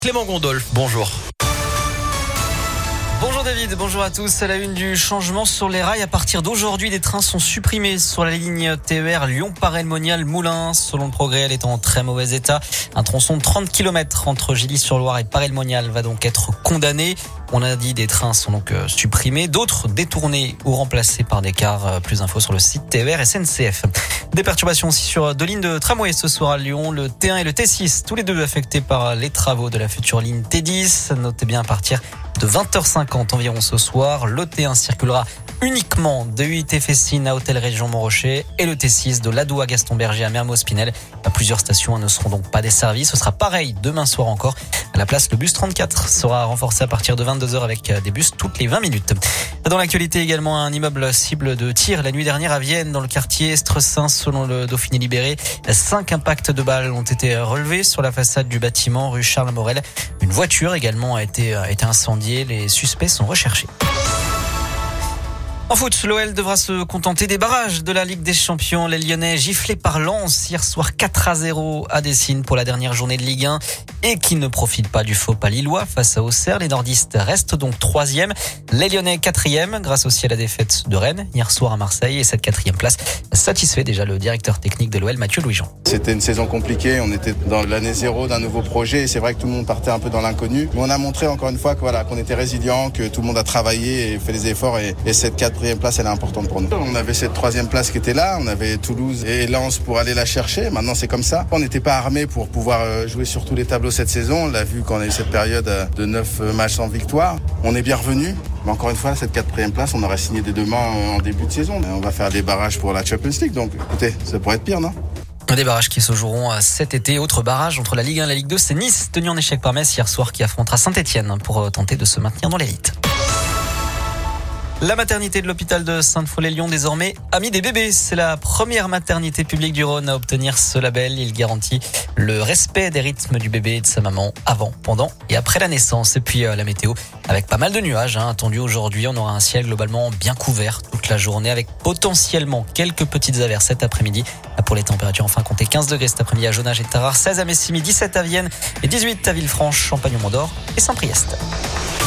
Clément Gondolf, bonjour. Bonjour David, bonjour à tous. À la une du changement sur les rails, à partir d'aujourd'hui, des trains sont supprimés sur la ligne TER Lyon-Paray-le-Monial-Moulins. Selon le Progrès, elle est en très mauvais état. Un tronçon de 30 km entre Gilly-sur-Loire et Paray-le-Monial va donc être condamné. On a dit des trains sont donc supprimés, d'autres détournés ou remplacés par des cars. Plus d'infos sur le site TER SNCF. Des perturbations aussi sur deux lignes de tramway ce soir à Lyon, le T1 et le T6, tous les deux affectés par les travaux de la future ligne T10. Notez bien à partir de 20h50 environ ce soir, le T1 circulera uniquement de UIT Fessines à Hôtel Région Montrochet et le T6 de Ladoux à Gaston-Berger à Mermoz-Pinel. Plusieurs stations ne seront donc pas desservies. Ce sera pareil demain soir encore. À la place, le bus 34 sera renforcé à partir de 22h avec des bus toutes les 20 minutes. Dans l'actualité également, un immeuble cible de tir la nuit dernière à Vienne, dans le quartier Estressin, selon le Dauphiné Libéré. 5 impacts de balles ont été relevés sur la façade du bâtiment rue Charles Morel. Une voiture également a été incendiée. Les suspects sont recherchés. En foot, l'OL devra se contenter des barrages de la Ligue des Champions. Les Lyonnais giflés par Lens hier soir 4-0 à Dessine pour la dernière journée de Ligue 1 et qui ne profitent pas du faux pas lillois face à Auxerre. Les nordistes restent donc 3e. Les Lyonnais 4e grâce aussi à la défaite de Rennes hier soir à Marseille. Et cette 4e place satisfait déjà le directeur technique de l'OL, Mathieu Louis-Jean. C'était une saison compliquée. On était dans l'année zéro d'un nouveau projet. Et c'est vrai que tout le monde partait un peu dans l'inconnu. Mais on a montré encore une fois qu'on était résilient, que tout le monde a travaillé et fait des efforts. Et cette 4e place, elle est importante pour nous. On avait cette 3e place qui était là. On avait Toulouse et Lens pour aller la chercher. Maintenant, c'est comme ça. On n'était pas armés pour pouvoir jouer sur tous les tableaux cette saison. On l'a vu quand on a eu cette période de 9 matchs sans victoire. On est bien revenu. Mais encore une fois, cette 4e place, on aurait signé des 2 mains en début de saison. On va faire des barrages pour la Champions League. Donc, écoutez, ça pourrait être pire, non ? Des barrages qui se joueront cet été. Autre barrage entre la Ligue 1 et la Ligue 2, c'est Nice, tenu en échec par Metz hier soir, qui affrontera Saint-Etienne pour tenter de se maintenir dans l'élite. La maternité de l'hôpital de Sainte-Foy-lès-Lyon, désormais amie des bébés. C'est la première maternité publique du Rhône à obtenir ce label. Il garantit le respect des rythmes du bébé et de sa maman avant, pendant et après la naissance. Et puis la météo, avec pas mal de nuages attendus aujourd'hui. On aura un ciel globalement bien couvert toute la journée avec potentiellement quelques petites averses cet après-midi. Pour les températures, enfin, comptez 15 degrés cet après-midi à Jonage et Tarare, 16 à Messimy, 17 à Vienne et 18 à Villefranche, Champagne-Mont-d'Or et Saint-Priest.